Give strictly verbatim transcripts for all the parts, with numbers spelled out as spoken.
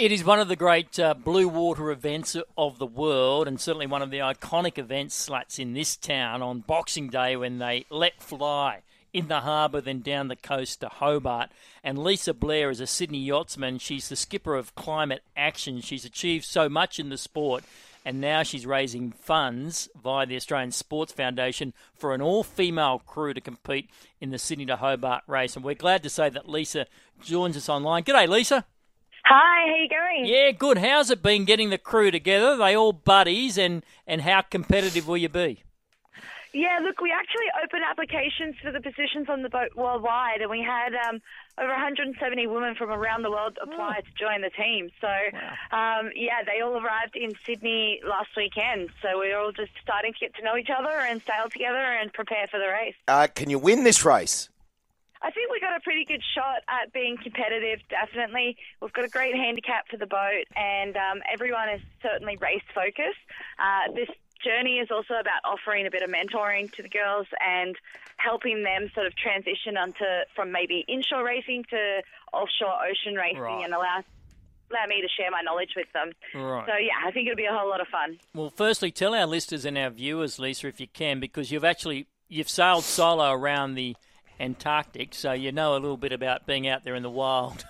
It is one of the great uh, blue water events of the world, and certainly one of the iconic events, Slats, in this town on Boxing Day when they let fly in the harbour, then down the coast to Hobart. And Lisa Blair is a Sydney yachtsman. She's the skipper of Climate Action. She's achieved so much in the sport, and now she's raising funds via the Australian Sports Foundation for an all-female crew to compete in the Sydney to Hobart race. And we're glad to say that Lisa joins us online. G'day, Lisa. Hi, how you going? Yeah, good. How's it been getting the crew together? Are they all buddies, and, and how competitive will you be? Yeah, look, we actually opened applications for the positions on the boat worldwide, and we had um, over one hundred seventy women from around the world apply oh. to join the team. So, wow. um, yeah, they all arrived in Sydney last weekend. So we were all just starting to get to know each other and sail together and prepare for the race. Uh, can you win this race? I think we got a pretty good shot at being competitive, definitely. We've got a great handicap for the boat, and um, everyone is certainly race-focused. Uh, this journey is also about offering a bit of mentoring to the girls and helping them sort of transition onto from maybe inshore racing to offshore ocean racing, right. and allow allow me to share my knowledge with them. Right. So, yeah, I think it'll be a whole lot of fun. Well, firstly, tell our listeners and our viewers, Lisa, if you can, because you've actually you've sailed solo around the Antarctic, so you know a little bit about being out there in the wild.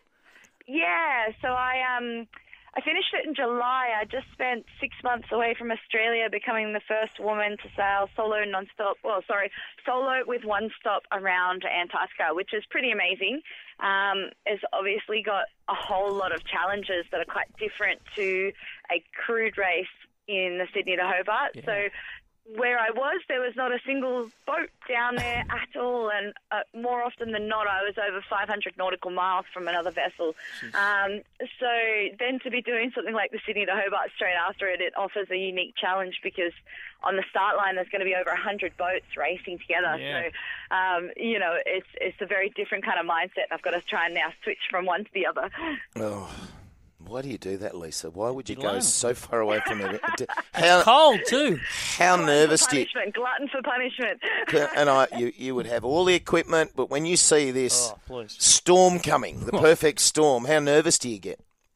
Yeah, so I um I finished it in July. I just spent six months away from Australia, becoming the first woman to sail solo non-stop, well, sorry, solo with one stop around Antarctica, which is pretty amazing. Um, it's obviously got a whole lot of challenges that are quite different to a crude race in the Sydney to Hobart. Yeah. So where I was, there was not a single boat down there at all, and uh, more often than not, I was over five hundred nautical miles from another vessel. Um, so then to be doing something like the Sydney to Hobart straight after it, it offers a unique challenge because on the start line, there's going to be over one hundred boats racing together. Yeah. So, um, you know, it's it's a very different kind of mindset. I've got to try and now switch from one to the other. Oh. Why do you do that, Lisa? Why would you Good go line. so far away from it? How, it's cold too. How nervous do you? Glutton for punishment. And I, you, you would have all the equipment, but when you see this oh, storm coming, the perfect storm, how nervous do you get?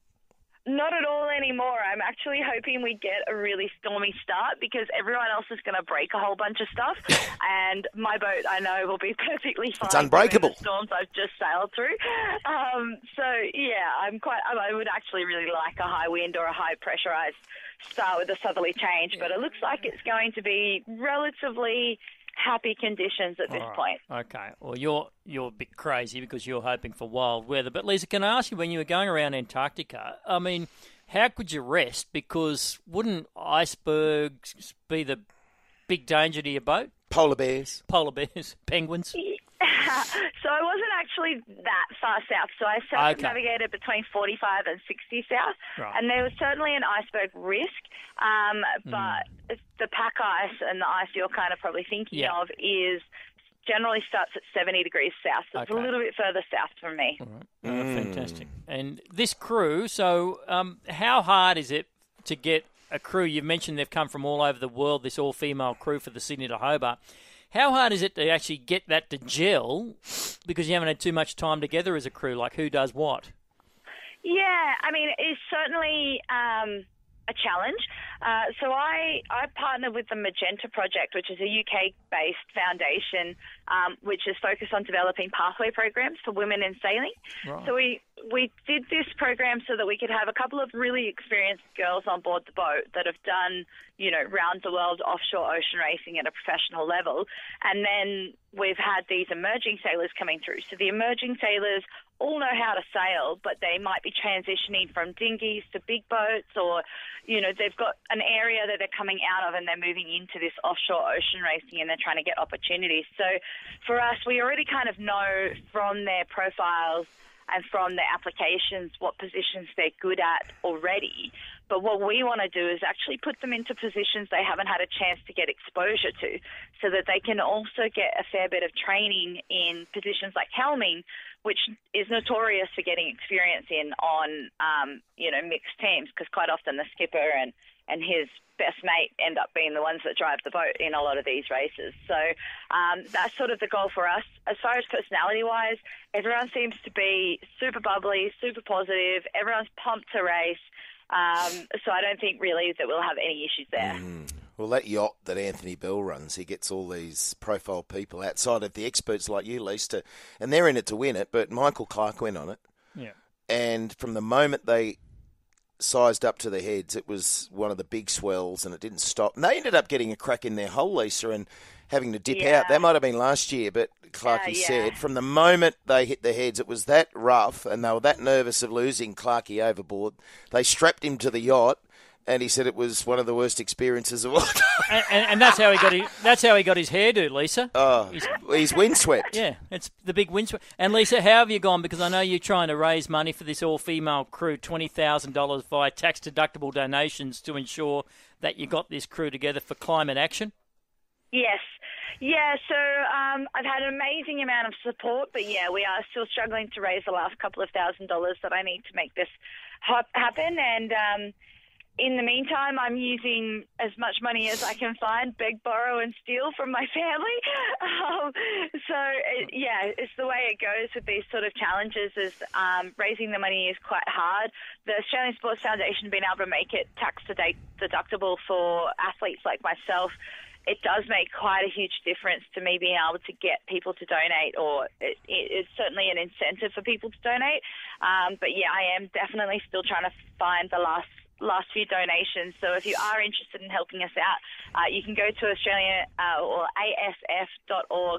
Not at all anymore. I'm actually hoping we get a really stormy start because everyone else is going to break a whole bunch of stuff, and my boat, I know, will be perfectly fine. It's unbreakable. The storms I've just sailed through. Um, so yeah, I'm quite. I would actually really like a high wind or a high pressurized start with a southerly change, but it looks like it's going to be relatively happy conditions at this right. point. Okay. Well, you're you're a bit crazy because you're hoping for wild weather. But Lisa, can I ask you, when you were going around Antarctica, I mean, how could you rest? Because wouldn't icebergs be the big danger to your boat? Polar bears. Polar bears, penguins. So I wasn't actually that far south. So I circumnavigated okay. between forty-five and sixty south. Right. And there was certainly an iceberg risk. Um, but mm. the pack ice and the ice you're kind of probably thinking yeah. of is generally starts at seventy degrees south. So okay. it's a little bit further south from me. All right. Oh, mm. Fantastic. And this crew, so um, how hard is it to get a crew? You've mentioned they've come from all over the world, this all-female crew for the Sydney to Hobart. How hard is it to actually get that to gel because you haven't had too much time together as a crew? Like, who does what? Yeah, I mean, it's certainly um, a challenge. Uh, so I, I partnered with the Magenta Project, which is a U K-based foundation um, which is focused on developing pathway programs for women in sailing. Right. So we, we did this program so that we could have a couple of really experienced girls on board the boat that have done, you know, round-the-world offshore ocean racing at a professional level. And then we've had these emerging sailors coming through. So the emerging sailors all know how to sail, but they might be transitioning from dinghies to big boats, or, you know, they've got an area that they're coming out of and they're moving into this offshore ocean racing and they're trying to get opportunities. So for us, we already kind of know from their profiles and from their applications what positions they're good at already. But what we want to do is actually put them into positions they haven't had a chance to get exposure to, so that they can also get a fair bit of training in positions like helming, which is notorious for getting experience in on, um, you know, mixed teams, because quite often the skipper and, and his best mate end up being the ones that drive the boat in a lot of these races. So um, that's sort of the goal for us. As far as personality-wise, everyone seems to be super bubbly, super positive. Everyone's pumped to race. Um, so I don't think really that we'll have any issues there. Mm. Well, that yacht that Anthony Bell runs, he gets all these profile people outside of the experts like you, Lisa, and they're in it to win it, but Michael Clark went on it. Yeah. And from the moment they sized up to the heads, it was one of the big swells, and it didn't stop. And they ended up getting a crack in their hole, Lisa, and having to dip Yeah. out. That might have been last year, but Clarkey Uh, yeah. said from the moment they hit the heads, it was that rough, and they were that nervous of losing Clarkey overboard. They strapped him to the yacht, and he said it was one of the worst experiences of all time. And, and, and that's how he got his, that's how he got his hairdo, Lisa. Oh, He's- he's windswept. Yeah, it's the big windswept. And Lisa, how have you gone? Because I know you're trying to raise money for this all-female crew, twenty thousand dollars via tax-deductible donations to ensure that you got this crew together for climate action. Yes. Yeah, so um, I've had an amazing amount of support, but yeah, we are still struggling to raise the last couple of thousand dollars that I need to make this ha- happen. And um, in the meantime, I'm using as much money as I can find, beg, borrow, and steal from my family. Um, so, it, yeah, it's the way it goes with these sort of challenges is um, raising the money is quite hard. The Australian Sports Foundation being able to make it tax deductible for athletes like myself, it does make quite a huge difference to me being able to get people to donate, or it, it, it's certainly an incentive for people to donate. Um, but yeah, I am definitely still trying to find the last last few donations. So if you are interested in helping us out, uh, you can go to Australia uh, or asf.org.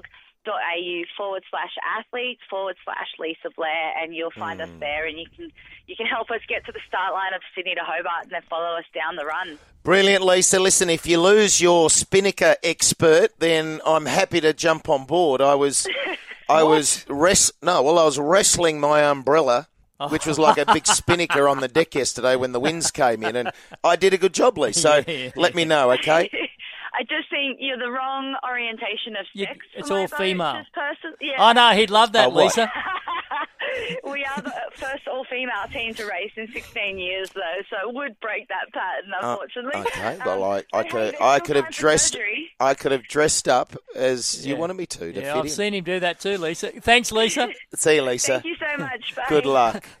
au forward slash athletes forward slash Lisa Blair, and you'll find mm. us there, and you can you can help us get to the start line of Sydney to Hobart and then follow us down the run. Brilliant, Lisa. Listen, if you lose your Spinnaker expert, then I'm happy to jump on board. I was, I was res- no, well, I was wrestling my umbrella, which was like a big spinnaker on the deck yesterday when the winds came in, and I did a good job, Lisa. So yeah, yeah, let me know, okay? I just think you're the wrong orientation of sex. You, it's all female. Person. Yeah. Oh, no, he'd love that, oh, Lisa. We are the first all-female team to race in sixteen years, though, so it would break that pattern, unfortunately. Uh, okay, well, um, I, I could, I could have dressed, surgery. I could have dressed up as yeah. you wanted me to. to yeah, fit I've in. seen him do that too, Lisa. Thanks, Lisa. See you, Lisa. Thank you so much. Bye. Good luck.